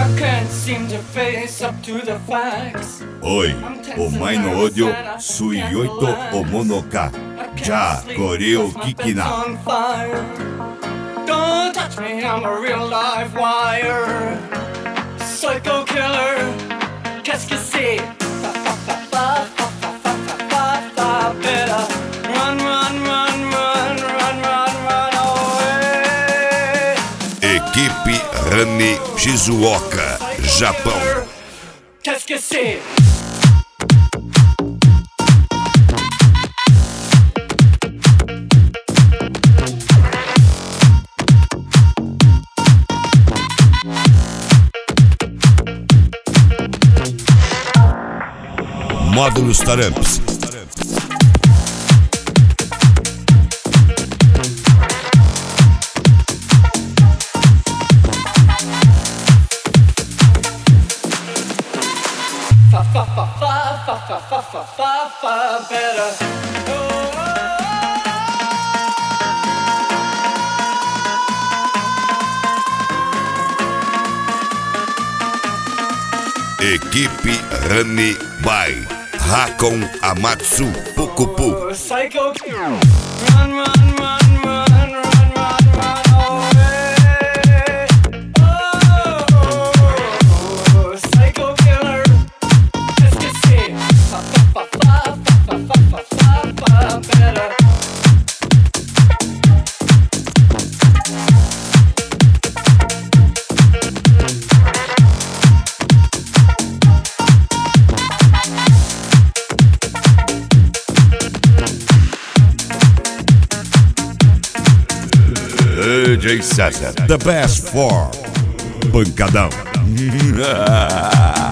Oi, omae no odio suiyoi to omono ka. Ja, koreo kikina. Don't touch me, I'm a real live wire. Psycho killer, qu'est-ce que c'est? Better run, run, run, run, run, run, run away. Equipe Rani Shizuoka, Japão. Qu'est-ce que c'est? Módulos Taramps. Better. Equipe Rani by Hakon Amatsu Pukupu. Psycho killer. Run, run, run, run, run, run, run away. Oh, psycho killer. Qu'est-ce que c'est? Better. DJ Sessa, the best for Pancadão.